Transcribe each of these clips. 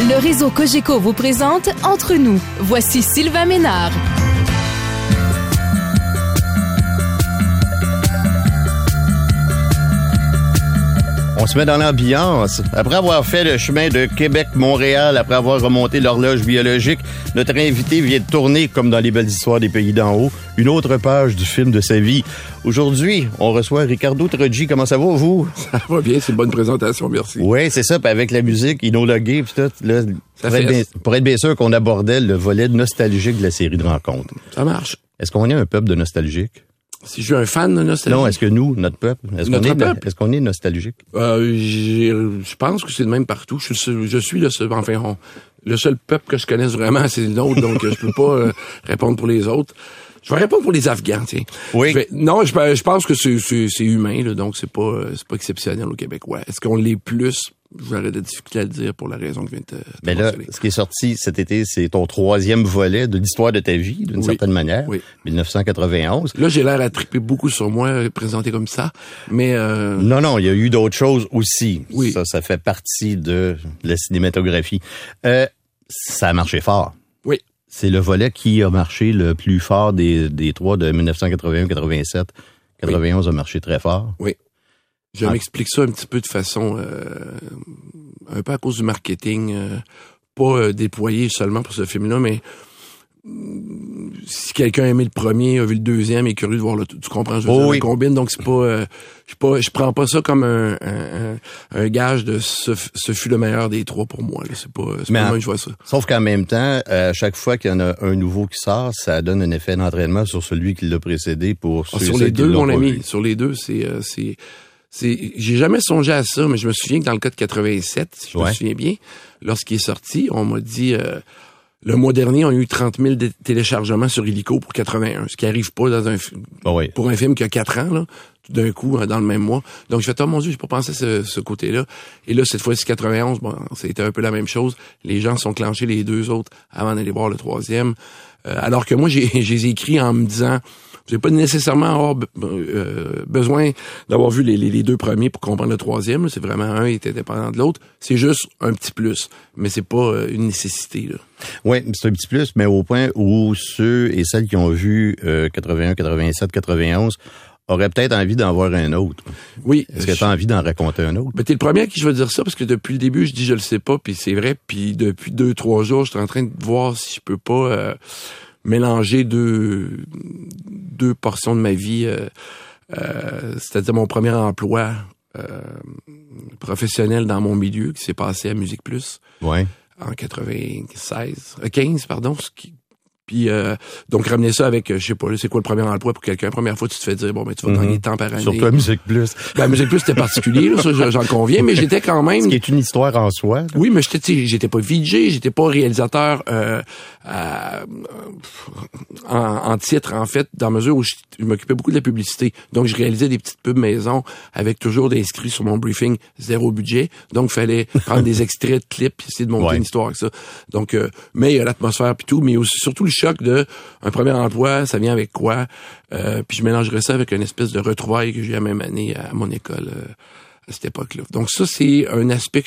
Le réseau Cogeco vous présente Entre nous. Voici Sylvain Ménard. On se met dans l'ambiance. Après avoir fait le chemin de Québec-Montréal, après avoir remonté l'horloge biologique, notre invité vient de tourner, comme dans les belles histoires des pays d'en haut, une autre page du film de sa vie. Aujourd'hui, on reçoit Ricardo Troggi. Comment ça va, vous? Ça va bien, c'est une bonne présentation, merci. Oui, c'est ça. Puis avec la musique, inolaguée, puis tout, là, pour être bien sûr qu'on abordait le volet nostalgique de la série de rencontres. Ça marche. Est-ce qu'on est un peuple de nostalgiques? Si je suis un fan de nostalgie. Non, est-ce que nous, notre peuple, est-ce qu'on est nostalgique? Je pense que c'est le même partout. Je suis le seul, le seul peuple que je connaisse vraiment, c'est le nôtre, donc je peux pas répondre pour les autres. Je vais répondre pour les Afghans, tiens. Oui. Je pense que c'est humain, là, donc c'est pas exceptionnel au Québécois. Est-ce qu'on l'est plus? J'aurais de difficulté à le dire pour la raison que je viens de te Mais là, ce qui est sorti cet été, c'est ton troisième volet de l'histoire de ta vie, d'une certaine manière. Oui. 1991. Là, j'ai l'air à triper beaucoup sur moi, présenté comme ça, mais... Non, il y a eu d'autres choses aussi. Oui. Ça fait partie de la cinématographie. Ça a marché fort. Oui. C'est le volet qui a marché le plus fort des trois de 1981-87. 91 a marché très fort. Oui. Je m'explique ça un petit peu de façon un peu à cause du marketing, pas déployé seulement pour ce film-là, mais si quelqu'un a aimé le premier, a vu le deuxième, est curieux de voir tu comprends, je combine, donc c'est pas, je prends pas ça comme un gage de ce fut le meilleur des trois pour moi, là. C'est pas moi que je vois ça. Sauf qu'en même temps, à chaque fois qu'il y en a un nouveau qui sort, ça donne un effet d'entraînement sur celui qui l'a précédé pour ceux sur les deux, mon ami, sur les deux, j'ai jamais songé à ça, mais je me souviens que dans le cas de 87, si je me souviens bien, lorsqu'il est sorti, on m'a dit, le mois dernier, on a eu 30 000 téléchargements sur Illico pour 81, ce qui arrive pas dans pour un film qui a 4 ans, là, tout d'un coup, dans le même mois. Donc, je fais, oh mon Dieu, j'ai pas pensé à ce côté-là. Et là, cette fois-ci, 91, c'était un peu la même chose. Les gens sont clenchés les deux autres avant d'aller voir le troisième. Alors que moi, j'ai écrit en me disant, j'ai pas nécessairement besoin d'avoir vu les deux premiers pour comprendre le troisième. C'est vraiment un était dépendant de l'autre. C'est juste un petit plus, mais c'est pas une nécessité, là. Oui, c'est un petit plus, mais au point où ceux et celles qui ont vu 81, 87, 91 auraient peut-être envie d'en voir un autre. Oui. Est-ce que tu as envie d'en raconter un autre? Ben, t'es le premier à qui je vais dire ça, parce que depuis le début, je dis je le sais pas, puis c'est vrai, puis depuis 2-3 jours, je suis en train de voir si je peux pas mélanger deux portions de ma vie, c'est-à-dire mon premier emploi professionnel dans mon milieu qui s'est passé à Musique Plus en 15, pardon, puis donc ramener ça avec, je sais pas, c'est quoi le premier emploi pour quelqu'un? Première fois, tu te fais dire, tu vas gagner tant par année. Surtout à Musique Plus. Musique Plus, c'était particulier, là, ça, j'en conviens, mais j'étais quand même... Ce qui est une histoire en soi. Là. Oui, mais j'étais pas VJ, j'étais pas réalisateur en titre, en fait, dans mesure où je m'occupais beaucoup de la publicité. Donc, je réalisais des petites pubs maison avec toujours d'inscrits sur mon briefing, 0 budget. Donc, il fallait prendre des extraits de clips et essayer de monter une histoire avec ça. Donc, mais il y a l'atmosphère puis tout, mais aussi, surtout le choc de un premier emploi, ça vient avec quoi? Puis je mélangerais ça avec une espèce de retrouvaille que j'ai eu la même année à mon école à cette époque-là. Donc ça, c'est un aspect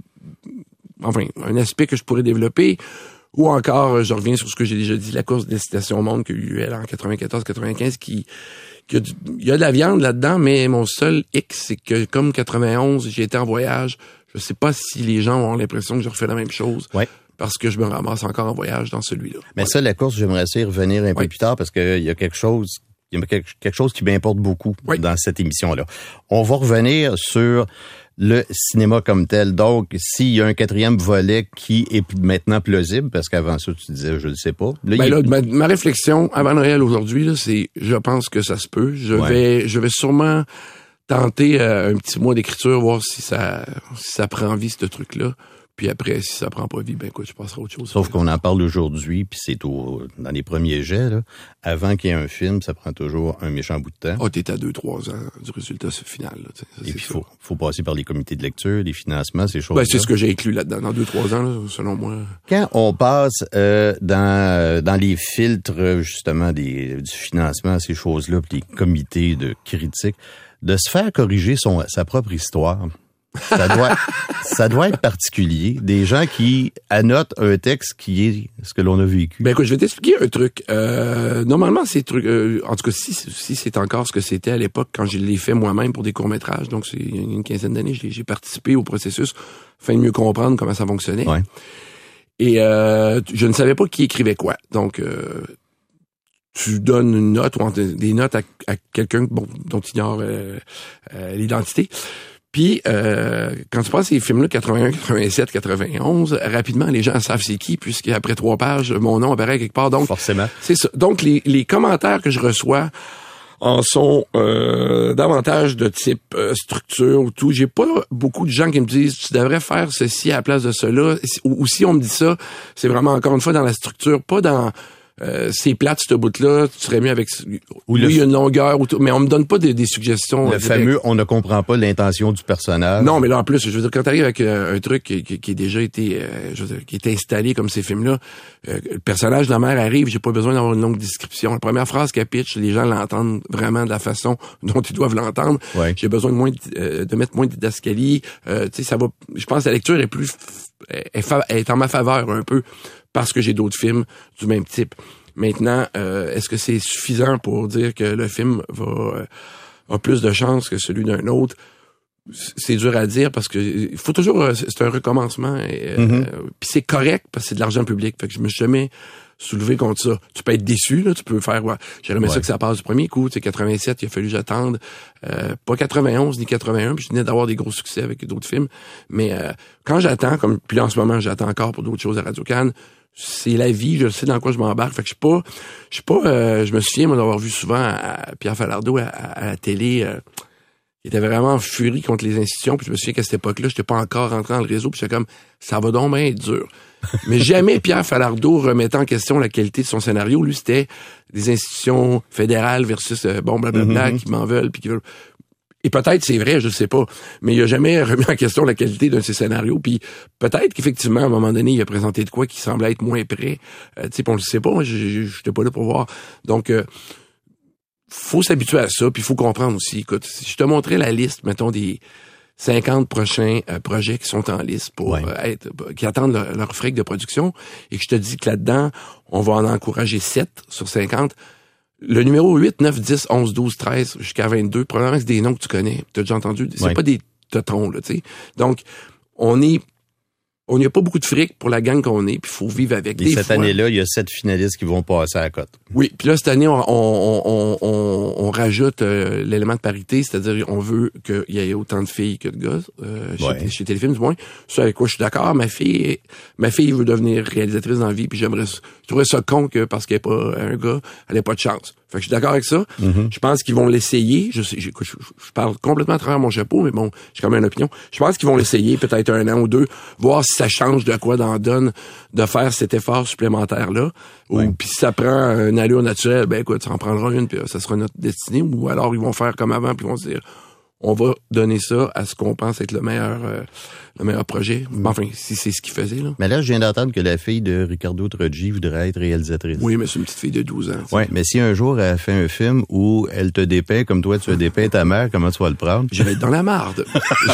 que je pourrais développer. Ou encore, je reviens sur ce que j'ai déjà dit, la course des Destination au Monde qu'il y a eu en 94-95 il y a de la viande là-dedans, mais mon seul hic, c'est que comme 91, j'ai été en voyage. Je sais pas si les gens ont l'impression que je refais la même chose. Ouais. Parce que je me ramasse encore en voyage dans celui-là. Mais ça, la course, j'aimerais y revenir un peu plus tard parce qu'il y a quelque chose qui m'importe beaucoup dans cette émission-là. On va revenir sur le cinéma comme tel. Donc, s'il y a un quatrième volet qui est maintenant plausible, parce qu'avant ça, tu disais, je le sais pas. Là, ma réflexion avant Noël aujourd'hui, là, c'est, je pense que ça se peut. Je vais sûrement tenter un petit mois d'écriture, voir si ça prend vie, ce truc-là. Puis après, si ça prend pas vie, écoute, je passerai à autre chose. Sauf qu'on en parle aujourd'hui, puis c'est dans les premiers jets, là. Avant qu'il y ait un film, ça prend toujours un méchant bout de temps. T'es à 2-3 ans du résultat final, là. Et puis, faut passer par les comités de lecture, les financements, ces choses-là. C'est ce que j'ai inclus là-dedans, dans 2-3 ans, là, selon moi. Quand on passe, dans les filtres, justement, du financement, ces choses-là, puis les comités de critique, de se faire corriger sa propre histoire, Ça doit être particulier. Des gens qui annotent un texte qui est ce que l'on a vécu. Ben écoute, je vais t'expliquer un truc. Normalement, ces trucs, en tout cas, si c'est encore ce que c'était à l'époque quand je l'ai fait moi-même pour des courts-métrages, donc c'est il y a une quinzaine d'années, j'ai participé au processus afin de mieux comprendre comment ça fonctionnait. Ouais. Et je ne savais pas qui écrivait quoi. Donc tu donnes une note ou des notes à quelqu'un dont tu ignores l'identité. Puis, quand tu passes ces films-là, 81, 87, 91, rapidement, les gens savent c'est qui, puisqu'après 3 pages, mon nom apparaît quelque part. Donc, forcément. C'est ça. Donc, les commentaires que je reçois en sont davantage de type structure ou tout. J'ai pas beaucoup de gens qui me disent tu devrais faire ceci à la place de cela. Ou si on me dit ça, c'est vraiment encore une fois dans la structure, pas dans c'est plate ce bout-là, tu serais mieux avec il y a une longueur ou tout, mais on me donne pas des suggestions. Le fameux on ne comprend pas l'intention du personnage. Non, mais là en plus, je veux dire quand t'arrives avec un truc qui est déjà été qui est installé comme ces films-là, le personnage de la mère arrive, j'ai pas besoin d'avoir une longue description. La première phrase qu'elle pitch, les gens l'entendent vraiment de la façon dont ils doivent l'entendre. Ouais. J'ai besoin de mettre moins de didascalie, tu sais ça va, je pense que la lecture est en ma faveur un peu parce que j'ai d'autres films du même type. Maintenant, est-ce que c'est suffisant pour dire que le film a plus de chances que celui d'un autre? C'est dur à dire parce que il faut toujours, c'est un recommencement. Puis c'est correct parce que c'est de l'argent public. Fait que je me suis jamais soulevé contre ça. Tu peux être déçu, là, tu peux faire, j'aurais aimé ça que ça passe du premier coup. Tu sais, 87, il a fallu que j'attende. Pas 91 ni 81, puis je venais d'avoir des gros succès avec d'autres films. Mais quand j'attends, puis là, en ce moment, j'attends encore pour d'autres choses à Radio-Can, c'est la vie, je sais dans quoi je m'embarque. Fait que je me souviens, moi, d'avoir vu souvent à Pierre Falardeau à la télé, il était vraiment en furie contre les institutions, puis je me souviens qu'à cette époque-là, j'étais pas encore rentré dans le réseau, puis j'étais comme, ça va donc bien être dur. Mais jamais Pierre Falardeau remettait en question la qualité de son scénario. Lui, c'était des institutions fédérales versus, blablabla, qui m'en veulent, puis qui veulent... Et peut-être c'est vrai, je sais pas, mais il a jamais remis en question la qualité d'un de ses scénarios. Puis peut-être qu'effectivement, à un moment donné, il a présenté de quoi qui semblait être moins près. Tu sais, on le sait pas, moi, j'étais pas là pour voir. Donc, faut s'habituer à ça, puis il faut comprendre aussi. Écoute, si je te montrais la liste, mettons, des 50 prochains projets qui sont en liste pour qui attendent leur fric de production, et que je te dis que là-dedans, on va en encourager 7 sur 50. Le numéro 8, 9, 10, 11, 12, 13, jusqu'à 22, probablement c'est des noms que tu connais, tu as déjà entendu. C'est pas des teutons, là, tu sais. Donc, on n'y a pas beaucoup de fric pour la gang qu'on est, puis il faut vivre avec. Et cette année-là, il y a 7 finalistes qui vont passer à la cote. Oui, puis là, cette année, on rajoute l'élément de parité, c'est-à-dire on veut qu'il y ait autant de filles que de gars, chez Téléfilm, du moins. Ça, avec quoi je suis d'accord. Ma fille veut devenir réalisatrice dans la vie, puis je trouverais ça con que parce qu'elle n'est pas un gars, elle n'ait pas de chance. Fait que je suis d'accord avec ça. Je pense qu'ils vont l'essayer. Je parle complètement à travers mon chapeau, mais bon, j'ai quand même une opinion. Je pense qu'ils vont l'essayer peut-être 1 an ou 2, voir si ça change de quoi dans donne de faire cet effort supplémentaire-là. Puis si ça prend une allure naturelle, ben écoute, ça en prendra une, puis ça sera notre destinée. Ou alors ils vont faire comme avant, puis ils vont se dire, on va donner ça à ce qu'on pense être le meilleur projet. Enfin, si c'est ce qu'il faisait, là. Mais là, je viens d'entendre que la fille de Ricardo Troggi voudrait être réalisatrice. Oui, mais c'est une petite fille de 12 ans. Oui, mais si un jour elle fait un film où elle te dépeint comme toi tu as dépeint ta mère, comment tu vas le prendre? Je vais être dans la marde.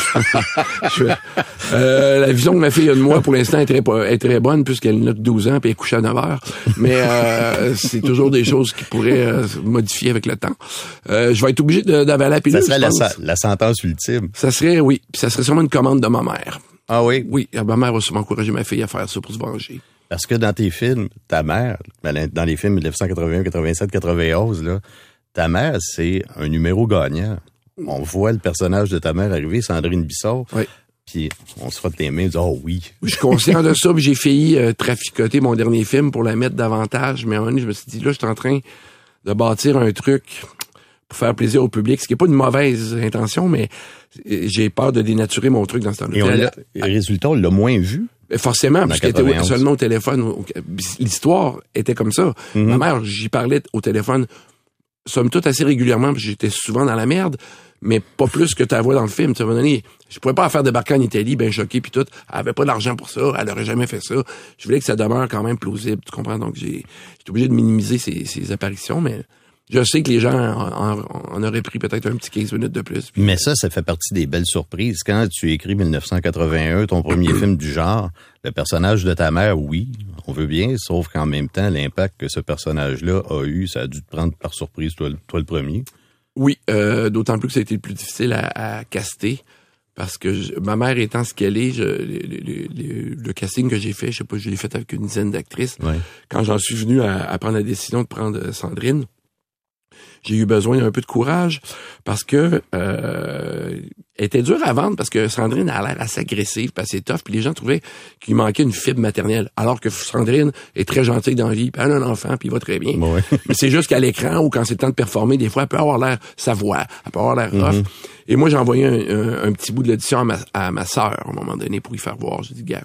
La vision que ma fille a de moi, pour l'instant, est très bonne, puisqu'elle n'a que 12 ans, puis elle est couchée à 9 heures. Mais c'est toujours des choses qui pourraient modifier avec le temps. Je vais être obligé d'avaler la pilule. Ça serait la sentence ultime. Ça serait, oui. Puis ça serait sûrement une commande de ma mère. Ah oui? Oui, ma mère a sûrement encouragé ma fille à faire ça pour se venger. Parce que dans tes films, ta mère, dans les films 1981, 87, 91, là, ta mère, c'est un numéro gagnant. On voit le personnage de ta mère arriver, Sandrine Bissot. Oui. Puis on se frotte les mains et dit « Oh oui! » Je suis conscient de ça, puis j'ai failli traficoter mon dernier film pour la mettre davantage, mais à un moment donné, je me suis dit, là, je suis en train de bâtir un truc pour faire plaisir au public, ce qui n'est pas une mauvaise intention, mais j'ai peur de dénaturer mon truc dans ce temps-là. Et résultat, on l'a moins vu. Forcément, puisqu'elle était seulement au téléphone. L'histoire était comme ça. Ma mère, j'y parlais au téléphone, somme toute assez régulièrement, parce que j'étais souvent dans la merde, mais pas plus que ta voix dans le film. Tu sais, à un moment donné, je pouvais pas la faire débarquer en Italie, ben choqué, puis tout. Elle avait pas d'argent pour ça, elle aurait jamais fait ça. Je voulais que ça demeure quand même plausible, tu comprends? Donc, j'étais obligé de minimiser ses apparitions, mais Je sais que les gens en auraient pris peut-être un petit 15 minutes de plus. Mais ça fait partie des belles surprises. Quand tu écris 1981, ton premier film du genre, le personnage de ta mère, oui, on veut bien, sauf qu'en même temps, l'impact que ce personnage-là a eu, ça a dû te prendre par surprise, toi le premier. Oui, d'autant plus que ça a été le plus difficile à caster. Parce que ma mère étant ce qu'elle est, le casting que j'ai fait, je sais pas, je l'ai fait avec une dizaine d'actrices. Ouais. Quand j'en suis venu à prendre la décision de prendre Sandrine, j'ai eu besoin d'un peu de courage parce que elle était dure à vendre parce que Sandrine a l'air assez agressive, assez tough, puis les gens trouvaient qu'il manquait une fibre maternelle. Alors que Sandrine est très gentille dans la vie, puis elle a un enfant, puis il va très bien. Ouais. Mais c'est juste qu'à l'écran ou quand c'est le temps de performer, des fois, elle peut avoir l'air sa voix, elle peut avoir l'air rough. Et moi, j'ai envoyé un petit bout de l'audition à ma sœur à un moment donné pour y faire voir. J'ai dit, gars,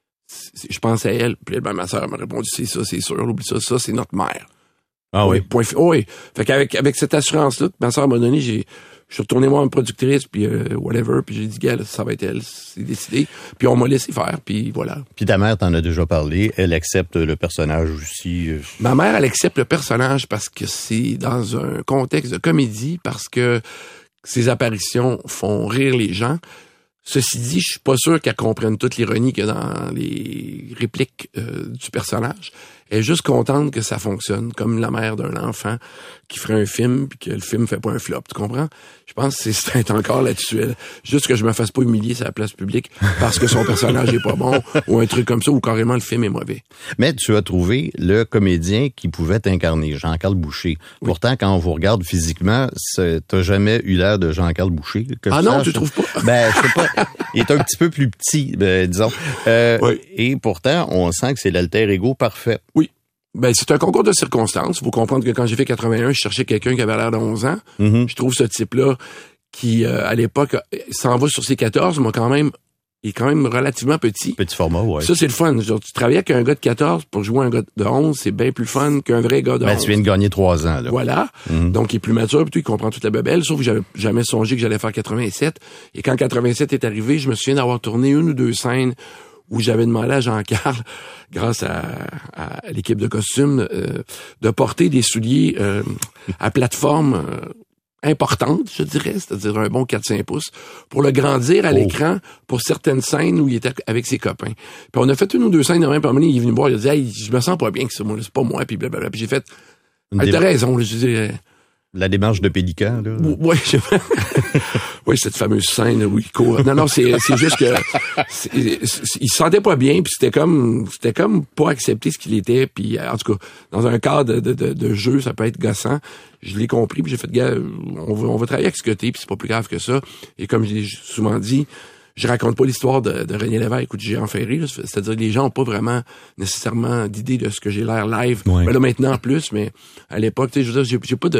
je pense à elle. Puis ma sœur m'a répondu, c'est ça, c'est sûr, oublie ça, c'est notre mère. Ah oui. Oui. Fait qu'avec cette assurance-là que ma sœur m'a donnée, je suis retourné voir une productrice, puis whatever, puis j'ai dit, gars, ça va être elle, c'est décidé. Puis on m'a laissé faire, puis voilà. Puis ta mère t'en a déjà parlé, elle accepte le personnage aussi. Ma mère, elle accepte le personnage parce que c'est dans un contexte de comédie, parce que ses apparitions font rire les gens. Ceci dit, je suis pas sûr qu'elle comprenne toute l'ironie qu'il y a dans les répliques du personnage. Elle est juste contente que ça fonctionne, comme la mère d'un enfant qui ferait un film puis que le film fait pas un flop, tu comprends? Je pense que c'est encore là-dessus. Juste que je me fasse pas humilier sur la place publique parce que son personnage est pas bon ou un truc comme ça ou carrément le film est mauvais. Mais tu as trouvé le comédien qui pouvait t'incarner, Jean-Carl Boucher. Oui. Pourtant, quand on vous regarde physiquement, t'as jamais eu l'air de Jean-Carl Boucher. Ah non, tu trouves pas? Ben, je sais pas. Il est un petit peu plus petit, disons. Oui. Et pourtant, on sent que c'est l'alter ego parfait. Oui. Ben, c'est un concours de circonstances. Il faut comprendre que quand j'ai fait 81, je cherchais quelqu'un qui avait l'air de 11 ans. Je trouve ce type-là qui, à l'époque, s'en va sur ses 14, mais il est quand même relativement petit. Petit format, ouais. Ça, c'est le fun. Genre, tu travailles avec un gars de 14 pour jouer un gars de 11, c'est bien plus fun qu'un vrai gars de 11. Ben, tu viens de gagner 3 ans, là. Voilà. Donc, il est plus mature, puis il comprend toute la bebelle, sauf que j'avais jamais songé que j'allais faire 87. Et quand 87 est arrivé, je me souviens d'avoir tourné une ou deux scènes où j'avais demandé à Jean-Carl, grâce à l'équipe de costumes, de porter des souliers à plateforme importante, je dirais, c'est-à-dire un bon 4-5 pouces, pour le grandir à l'écran pour certaines scènes où il était avec ses copains. Puis on a fait une ou deux scènes de même, puis à un moment donné, il est venu me voir, il a dit « Hey, je me sens pas bien que ça, moi, c'est pas moi », puis blablabla. Puis j'ai fait « T'as raison, je dis... » La démarche de Pélican, là. Oui, oui, cette fameuse scène où il court. Non, c'est juste que il se sentait pas bien, puis c'était comme pas accepter ce qu'il était, puis en tout cas, dans un cadre de jeu, ça peut être gossant. Je l'ai compris, puis j'ai fait, gars, on va travailler avec ce que t'es, puis c'est pas plus grave que ça. Et comme j'ai souvent dit, je raconte pas l'histoire de René Lévesque ou de Géant Ferré, là. C'est-à-dire que les gens ont pas vraiment nécessairement d'idée de ce que j'ai l'air live. Ouais. Mais là maintenant plus, mais à l'époque, tu sais, je veux dire,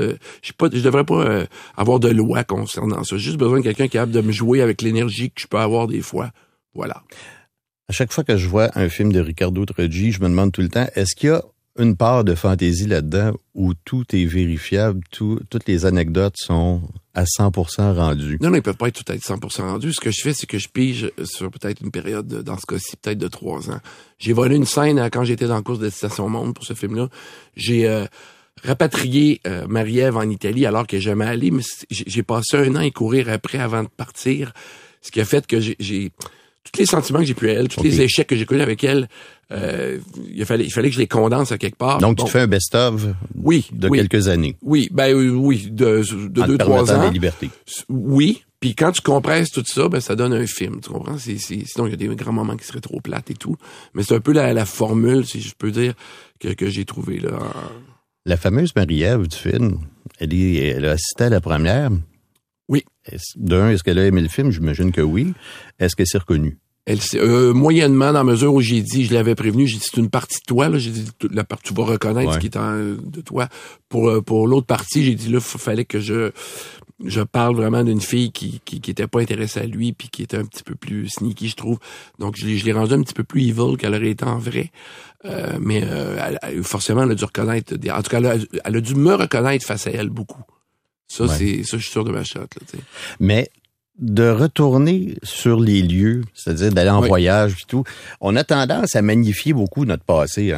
je devrais pas avoir de loi concernant ça. J'ai juste besoin de quelqu'un qui est capable de me jouer avec l'énergie que je peux avoir des fois. Voilà. À chaque fois que je vois un film de Ricardo Troggi, je me demande tout le temps, est-ce qu'il y a une part de fantaisie là-dedans où tout est vérifiable, toutes les anecdotes sont à 100% rendues? Non, ils peuvent pas être tout à 100% rendus. Ce que je fais, c'est que je pige sur peut-être une période, dans ce cas-ci, peut-être de 3 ans. J'ai volé une scène quand j'étais dans la course de Destination Monde pour ce film-là. J'ai rapatrié Marie-Ève en Italie alors qu'elle n'est jamais allée, mais j'ai passé 1 an à y courir après avant de partir, ce qui a fait que j'ai tous les sentiments que j'ai pu à elle, tous les échecs que j'ai connus avec elle, il fallait que je les condense à quelque part. Donc, tu te fais un best-of de quelques années. Oui, de 2-3 ans. Des libertés. Oui, puis quand tu compresses tout ça, ça donne un film, tu comprends? Sinon, il y a des grands moments qui seraient trop plates et tout. Mais c'est un peu la formule, si je peux dire, que j'ai trouvé là. La fameuse Marie-Ève du film, elle a assisté à la première. Oui. Est-ce qu'elle a aimé le film? J'imagine que oui. Est-ce qu'elle s'est reconnue? Elle moyennement, dans la mesure où j'ai dit, je l'avais prévenu, j'ai dit, c'est une partie de toi, là, j'ai dit, la partie, tu vas reconnaître ce qui est de toi. Pour l'autre partie, j'ai dit, là, fallait que je parle vraiment d'une fille qui était pas intéressée à lui, puis qui était un petit peu plus sneaky, je trouve. Donc, je l'ai rendu un petit peu plus evil qu'elle aurait été en vrai. Mais forcément, elle a dû reconnaître, en tout cas, elle a dû me reconnaître face à elle beaucoup. Ça, je suis sûr de ma shot, là, tu sais. Mais de retourner sur les lieux, c'est-à-dire d'aller en voyage et tout, on a tendance à magnifier beaucoup notre passé, hein. Oui.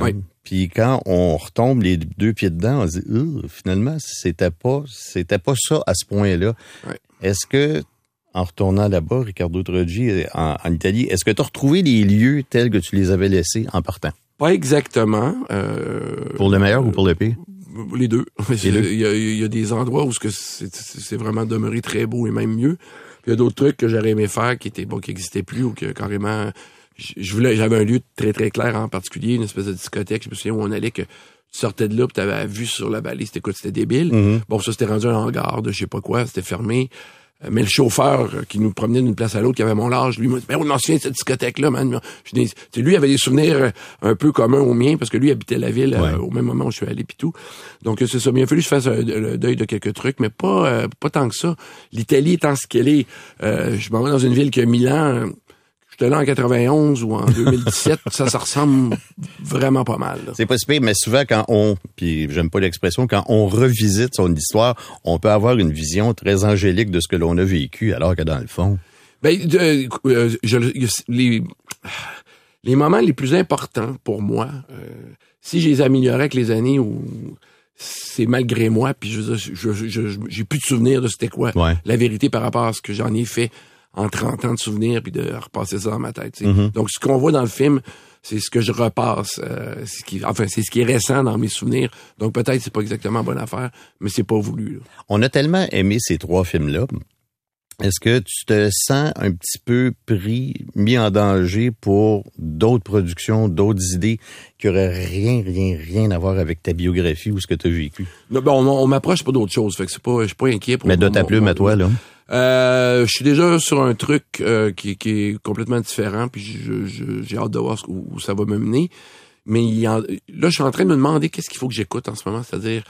Puis quand on retombe les deux pieds dedans, on se dit finalement, c'était pas ça à ce point-là. Ouais. Est-ce que, en retournant là-bas, Riccardo Troggi, en Italie, est-ce que tu as retrouvé les lieux tels que tu les avais laissés en partant? Pas exactement. Pour le meilleur ou pour le pire? Les deux. Il y a des endroits où c'est vraiment demeuré très beau et même mieux. Puis il y a d'autres trucs que j'aurais aimé faire qui existaient plus ou que carrément j'avais un lieu très très clair en particulier, une espèce de discothèque, je me souviens où on allait que tu sortais de là puis t'avais la vue sur la vallée, c'était débile. Mm-hmm. Bon, ça c'était rendu un hangar de je sais pas quoi, c'était fermé. Mais le chauffeur qui nous promenait d'une place à l'autre, qui avait mon âge, lui m'a dit, on m'en souvient de cette discothèque-là, man. Lui avait des souvenirs un peu communs aux miens, parce que lui habitait la ville au même moment où je suis allé pis tout. Donc c'est ça. Mais il a fallu que je fasse le deuil de quelques trucs, mais pas tant que ça. L'Italie étant ce qu'elle est, je m'en vais dans une ville qui a 1000 ans. J'étais là en 91 ou en 2017, ça ressemble vraiment pas mal. Là. C'est pas si pire, mais souvent puis j'aime pas l'expression, quand on revisite son histoire, on peut avoir une vision très angélique de ce que l'on a vécu, alors que dans le fond... Les moments les plus importants pour moi, si je les améliorais avec les années où c'est malgré moi, puis j'ai plus de souvenirs de c'était quoi la vérité par rapport à ce que j'en ai fait en 30 ans de souvenirs puis de repasser ça dans ma tête. Mm-hmm. Donc, ce qu'on voit dans le film, c'est ce que je repasse. C'est ce qui est récent dans mes souvenirs. Donc, peut-être c'est pas exactement la bonne affaire, mais c'est pas voulu. Là. On a tellement aimé ces trois films-là. Est-ce que tu te sens un petit peu mis en danger pour d'autres productions, d'autres idées qui auraient rien à voir avec ta biographie ou ce que tu as vécu? Non, on m'approche pas d'autres choses. Fait que je suis pas inquiet pour... Mais de ta plume à toi, là? Je suis déjà sur un truc qui est complètement différent, puis j'ai hâte de voir où ça va me mener. Mais là, je suis en train de me demander qu'est-ce qu'il faut que j'écoute en ce moment, c'est-à-dire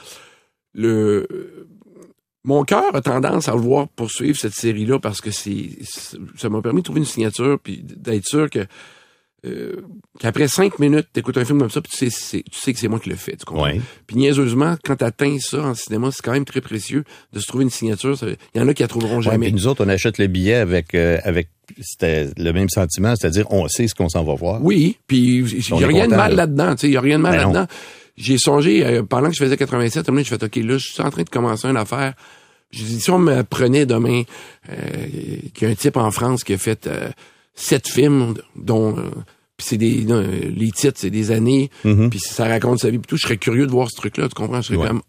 mon cœur a tendance à vouloir poursuivre cette série-là parce que ça m'a permis de trouver une signature puis d'être sûr que qu'après 5 minutes, t'écoutes un film comme ça, puis tu sais que c'est moi qui le fais, tu comprends? Ouais. Puis niaiseusement, quand t'atteins ça en cinéma, c'est quand même très précieux de se trouver une signature. Il y en a qui la trouveront jamais. Puis nous autres, on achète le billet avec c'était le même sentiment, c'est-à-dire on sait ce qu'on s'en va voir. Oui, puis il y a rien de mal là-dedans, tu sais, il y a rien de mal là-dedans. J'ai songé, pendant que je faisais 87, j'ai fait, OK, là, je suis en train de commencer une affaire. J'ai dit, si on me prenait demain, qu'il y a un type en France qui a fait 7 films, dont puis c'est les titres, c'est des années, puis ça raconte sa vie, puis tout, je serais curieux de voir ce truc-là, tu comprends? Je serais comme,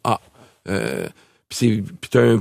puis t'as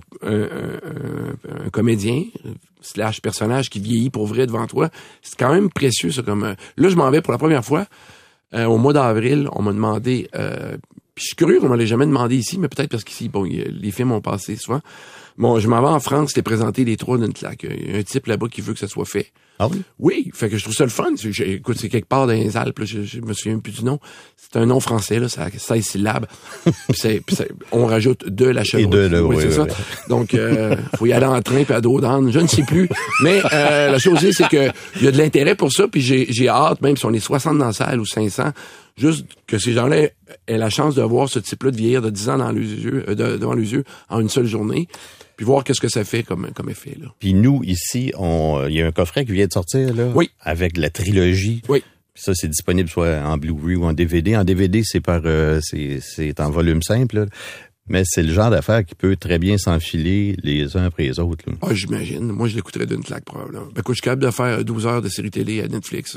un comédien / personnage qui vieillit pour vrai devant toi. C'est quand même précieux, ça, comme... là, je m'en vais pour la première fois. Au mois d'avril, on m'a demandé... puis je suis curieux qu'on ne me l'ait jamais demandé ici, mais peut-être parce qu'ici, les films ont passé souvent. Bon, je m'en vais en France, les présenter les trois d'une claque. Il y a un type là-bas qui veut que ça soit fait. Ah oui? Oui, fait que je trouve ça le fun. Écoute, c'est quelque part dans les Alpes, là, je me souviens plus du nom. C'est un nom français, là, ça a 16 syllabes. puis on rajoute de la chevauche. Et de, là, oui, c'est ça. Donc, faut y aller en train puis à dos d'âne, je ne sais plus. Mais la chose c'est que il y a de l'intérêt pour ça, puis j'ai hâte, même si on est 60 dans la salle ou 500, juste que ces gens-là aient la chance de voir ce type-là de vieillir de 10 ans dans les yeux, devant les yeux en une seule journée. Puis voir qu'est-ce que ça fait comme effet, là. Puis nous, ici, il y a un coffret qui vient de sortir, là. Oui. Avec la trilogie. Oui. Puis ça, c'est disponible soit en Blu-ray ou en DVD. En DVD, c'est c'est en volume simple, là. Mais c'est le genre d'affaire qui peut très bien s'enfiler les uns après les autres, là. Ah, j'imagine. Moi, je l'écouterais d'une claque, probablement. Ben, écoute, je suis capable de faire 12 heures de série télé à Netflix.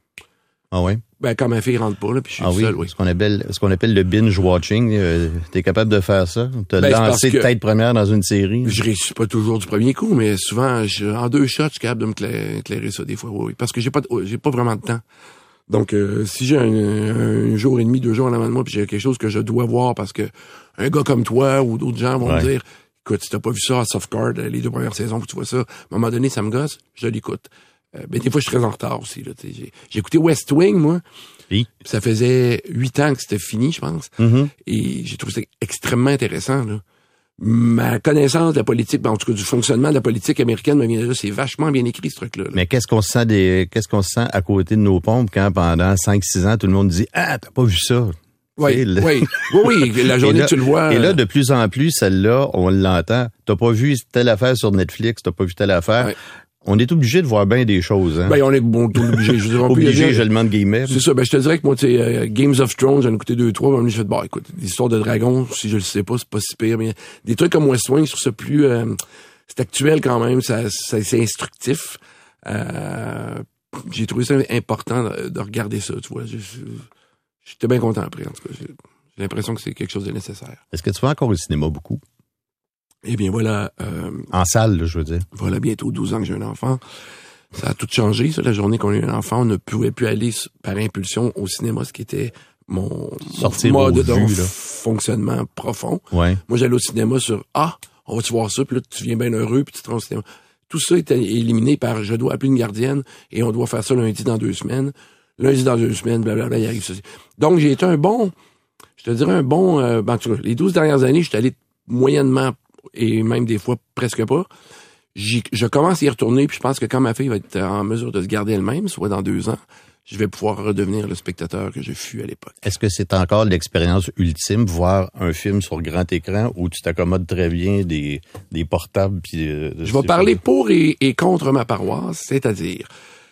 Ah oui? Ben, quand ma fille rentre pas, là, puis je suis seul, oui. Ce qu'on appelle le binge-watching. T'es capable de faire ça? T'as lancé de tête première dans une série? Je réussis pas toujours du premier coup, mais souvent, en 2 shots, je suis capable de me clairer ça des fois, oui. Parce que j'ai pas vraiment de temps. Donc, si j'ai un jour et demi, 2 jours en avant de moi, puis j'ai quelque chose que je dois voir parce que un gars comme toi ou d'autres gens vont me dire, écoute, si t'as pas vu ça à Softcard, les 2 premières saisons, faut que tu vois ça, à un moment donné, ça me gosse, je l'écoute. Ben, des fois, je suis très en retard aussi, là, j'ai écouté West Wing, moi. Oui. Ça faisait 8 ans que c'était fini, je pense. Mm-hmm. Et j'ai trouvé ça extrêmement intéressant, là. Ma connaissance de la politique, en tout cas du fonctionnement de la politique américaine me vient là, c'est vachement bien écrit, ce truc-là. Là. Mais qu'est-ce qu'on se sent à côté de nos pompes quand pendant 5-6 ans, tout le monde dit, ah, t'as pas vu ça? Oui, la journée que tu le vois. Et là, de plus en plus, celle-là, on l'entend. T'as pas vu telle affaire sur Netflix, t'as pas vu telle affaire. Ouais. On est obligé de voir bien des choses, hein? Ben, on est obligé. Je dirais, obligé, je le demande guillemets. C'est ça. Ben, je te dirais que moi, tu sais, Games of Thrones, j'en ai écouté 2-3. Ben, j'ai fait, bon, écoute, l'histoire de dragons, si je le sais pas, c'est pas si pire. Mais des trucs comme West Wing, je trouve ça plus, c'est actuel quand même. C'est instructif. J'ai trouvé ça important de regarder ça, tu vois. J'étais bien content après, en tout cas. J'ai l'impression que c'est quelque chose de nécessaire. Est-ce que tu vas encore au cinéma beaucoup? Eh bien, voilà. En salle, là, je veux dire. Voilà bientôt 12 ans que j'ai un enfant. Ça a tout changé, ça. La journée qu'on a eu un enfant, on ne pouvait plus aller par impulsion au cinéma, ce qui était mon mode de fonctionnement profond. Ouais. Moi, j'allais au cinéma sur « Ah, on va-tu voir ça? » Puis là, tu viens bien heureux, puis tu te rends au cinéma. Tout ça est éliminé par « Je dois appeler une gardienne et on doit faire ça lundi dans 2 semaines. » Lundi dans 2 semaines, blablabla, il arrive ça. Donc, j'ai été je te dirais en tout cas, les 12 dernières années, je suis allé moyennement et même des fois presque pas. Je commence à y retourner, puis je pense que quand ma fille va être en mesure de se garder elle-même, soit dans 2 ans, je vais pouvoir redevenir le spectateur que je fus à l'époque. Est-ce que c'est encore l'expérience ultime, voir un film sur grand écran où tu t'accommodes très bien des portables? Puis je vais parler pour et contre ma paroisse, c'est-à-dire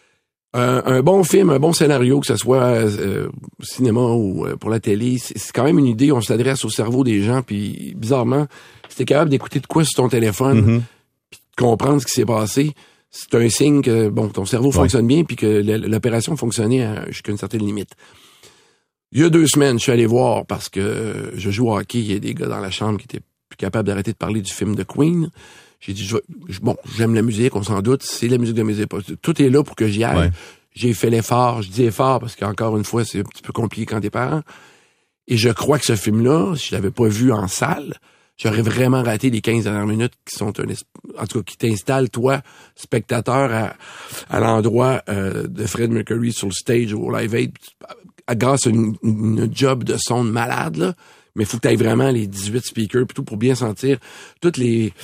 un bon film, un bon scénario, que ce soit au cinéma ou pour la télé, c'est quand même une idée. On s'adresse au cerveau des gens, puis bizarrement, si t'es capable d'écouter de quoi sur ton téléphone, puis de comprendre ce qui s'est passé, c'est un signe que ton cerveau fonctionne bien, puis que l'opération fonctionnait jusqu'à une certaine limite. Il y a 2 semaines, je suis allé voir parce que je joue au hockey. Il y a des gars dans la chambre qui étaient plus capables d'arrêter de parler du film de Queen. J'ai dit, j'aime la musique, on s'en doute, c'est la musique de mes époques. Tout est là pour que j'y aille. Ouais. J'ai fait l'effort, je dis effort parce qu'encore une fois, c'est un petit peu compliqué quand t'es parent. Et je crois que ce film-là, si je l'avais pas vu en salle, j'aurais vraiment raté les 15 dernières minutes qui sont en tout cas, qui t'installent, toi, spectateur, à l'endroit de Fred Mercury sur le stage au Live Aid, grâce à une job de son de malade, là. Mais il faut que tu ailles vraiment les 18 speakers puis tout pour bien sentir tous les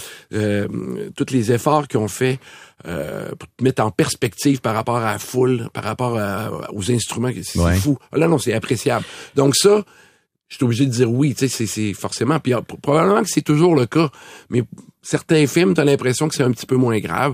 efforts qu'ils ont fait pour te mettre en perspective par rapport à la foule, par rapport aux instruments. C'est fou. Là, non, c'est appréciable. Donc ça, je suis obligé de dire oui, tu sais, c'est forcément. Puis probablement que c'est toujours le cas, mais certains films, t'as l'impression que c'est un petit peu moins grave.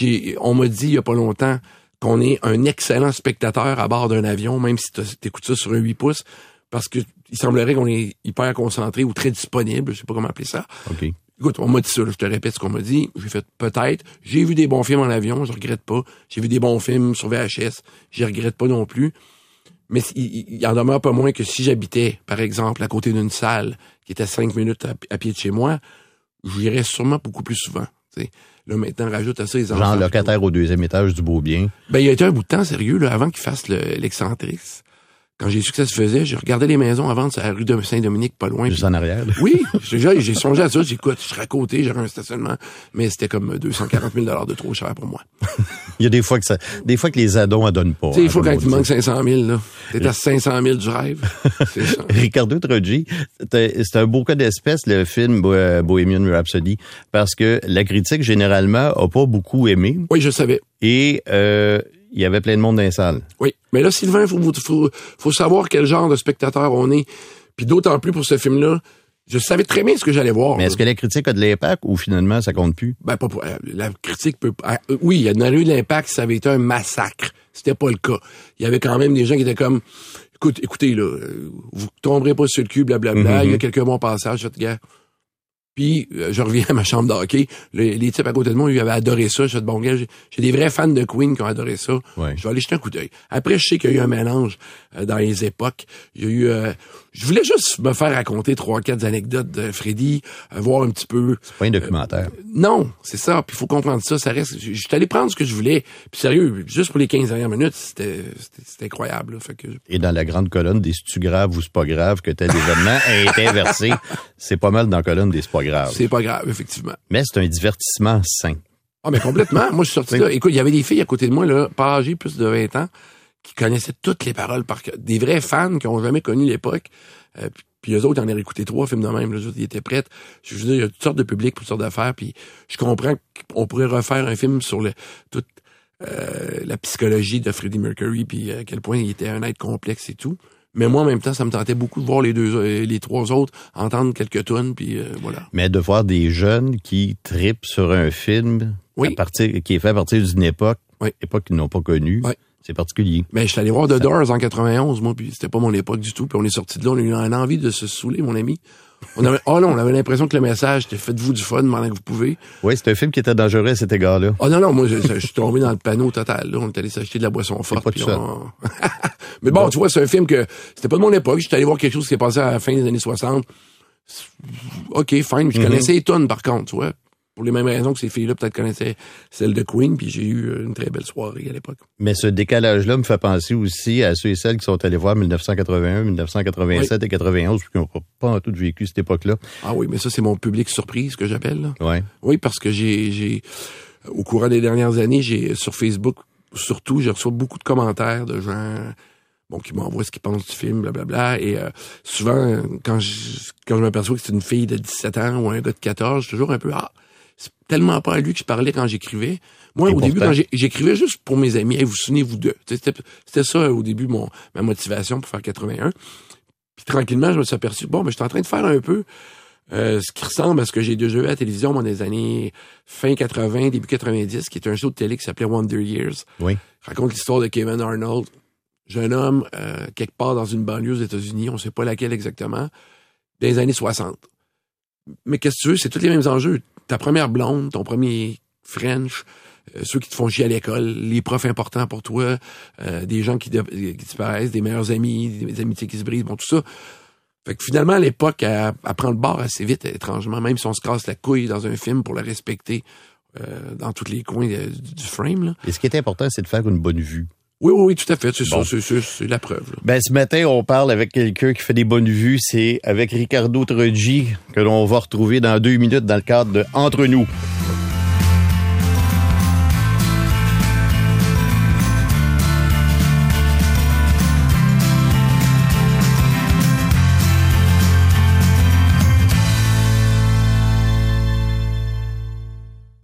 On m'a dit il y a pas longtemps qu'on est un excellent spectateur à bord d'un avion, même si t'écoutes ça sur un 8 pouces, parce que il semblerait qu'on est hyper concentré ou très disponible, je sais pas comment appeler ça. Okay. Écoute, on m'a dit ça, là, je te répète ce qu'on m'a dit. J'ai fait peut-être. J'ai vu des bons films en avion, je regrette pas. J'ai vu des bons films sur VHS, je regrette pas non plus. Mais il en demeure pas moins que si j'habitais, par exemple, à côté d'une salle qui était à 5 minutes à pied de chez moi, j'irais sûrement beaucoup plus souvent. T'sais. Là, maintenant, rajoute à ça les enfants. Genre locataire au 2e étage du Beau-Bien. Ben, il y a été un bout de temps, sérieux, là, avant qu'ils fassent l'excentrice. Quand j'ai su que ça se faisait, j'ai regardé les maisons à vendre sur la rue de Saint-Dominique, pas loin. Juste en arrière. Là. Oui, j'ai songé à ça. J'écoute, je serais à côté, j'aurais un stationnement, mais c'était comme 240 000 $ de trop cher pour moi. Il y a des fois que les addons en donnent pas. Tu sais, il faut quand il te manque 500 000, là. T'es à 500 000 du rêve. C'est ça. Ricardo Troggi, c'est un beau cas d'espèce, le film Bohemian Rhapsody, parce que la critique, généralement, a pas beaucoup aimé. Oui, je savais. Et, il y avait plein de monde dans les salles. Oui. Mais là, Sylvain, faut savoir quel genre de spectateur on est. Puis d'autant plus pour ce film-là, je savais très bien ce que j'allais voir. Mais est-ce que la critique a de l'impact ou finalement ça compte plus? Ben, pas pour, la critique peut, oui, il y a eu de l'impact si ça avait été un massacre. C'était pas le cas. Il y avait quand même des gens qui étaient comme, écoutez, là, vous tomberez pas sur le cul, blablabla. Il y a quelques bons passages, cette guerre. Puis, je reviens à ma chambre de hockey. Les types à côté de moi, ils avaient adoré ça. J'ai dit, bon, gars, j'ai des vrais fans de Queen qui ont adoré ça. Ouais. Je vais aller jeter un coup d'œil. Après, je sais qu'il y a eu un mélange dans les époques. Il y a eu... je voulais juste me faire raconter 3-4 anecdotes de Freddie, voir un petit peu... C'est pas un documentaire. Non, c'est ça. Puis il faut comprendre ça. Ça reste... Je suis allé prendre ce que je voulais. Puis sérieux, juste pour les 15 dernières minutes, c'était incroyable. Là. Fait que... Et dans la grande colonne des c'est-tu grave ou c'est pas grave que tel événement a été inversé, c'est pas mal dans la colonne des c'est pas grave. C'est pas grave, effectivement. Mais c'est un divertissement sain. Ah, mais complètement. Moi, je suis sorti là. Écoute, il y avait des filles à côté de moi, là, pas âgées, plus de 20 ans, qui connaissaient toutes les paroles par cœur. Des vrais fans qui ont jamais connu l'époque. Puis eux autres, ils en avaient écouté 3 films de même. Là, ils étaient prêts. Je veux dire, il y a toutes sortes de publics, toutes sortes d'affaires. Puis je comprends qu'on pourrait refaire un film sur toute la psychologie de Freddie Mercury, puis à quel point il était un être complexe et tout. Mais moi, en même temps, ça me tentait beaucoup de voir les 3 autres, entendre quelques tunes, puis voilà. Mais de voir des jeunes qui tripent sur un film Oui. Qui est fait à partir d'une époque qu'ils n'ont pas connue. Oui. C'est particulier. Mais je suis allé voir The Doors en 91, moi, puis c'était pas mon époque du tout. Puis on est sorti de là, on a eu une envie de se saouler, mon ami. On avait l'impression que le message était faites-vous du fun pendant que vous pouvez. Oui, c'est un film qui était dangereux à cet égard-là. Non, moi, je suis tombé dans le panneau total, là. On est allé s'acheter de la boisson forte. Pas tout ça. Mais bon, tu vois, c'est un film que c'était pas de mon époque. J'étais allé voir quelque chose qui s'est passé à la fin des années 60. OK, fine. Je connaissais les tonnes, par contre, tu vois. Pour les mêmes raisons que ces filles-là peut-être connaissaient celle de Queen, puis j'ai eu une très belle soirée à l'époque. Mais ce décalage-là me fait penser aussi à ceux et celles qui sont allés voir 1981, 1987 et 91, puis qui n'ont pas en tout vécu cette époque-là. Ah oui, mais ça, c'est mon public surprise que j'appelle. Là. Ouais. Oui, parce que j'ai au courant des dernières années, sur Facebook, surtout, je reçois beaucoup de commentaires de gens qui m'envoient ce qu'ils pensent du film, blablabla. Et souvent, quand je m'aperçois que c'est une fille de 17 ans ou un gars de 14, je suis toujours un peu c'est tellement pas à lui que je parlais quand j'écrivais. Moi, au début, quand j'écrivais juste pour mes amis, hey, vous souvenez-vous d'eux. C'était ça, au début, ma motivation pour faire 81. Puis tranquillement, je me suis aperçu, je suis en train de faire un peu ce qui ressemble à ce que j'ai déjà vu à la télévision, dans les années fin 80, début 90, qui est un show de télé qui s'appelait Wonder Years. Oui. Raconte l'histoire de Kevin Arnold, jeune homme, quelque part dans une banlieue aux États-Unis, on sait pas laquelle exactement, dans les années 60. Mais qu'est-ce que tu veux, c'est tous les mêmes enjeux. Ta première blonde, ton premier French, ceux qui te font chier à l'école, les profs importants pour toi, des gens qui disparaissent, des meilleurs amis, des amitiés qui se brisent, tout ça. Fait que finalement, à l'époque, elle prend le bord assez vite, étrangement, même si on se casse la couille dans un film pour la respecter dans tous les coins du frame. Là. Et ce qui est important, c'est de faire une bonne vue. Oui, tout à fait. C'est ça, c'est la preuve. Là. Ce matin, on parle avec quelqu'un qui fait des bonnes vues. C'est avec Ricardo Troggi que l'on va retrouver dans 2 minutes dans le cadre de Entre nous.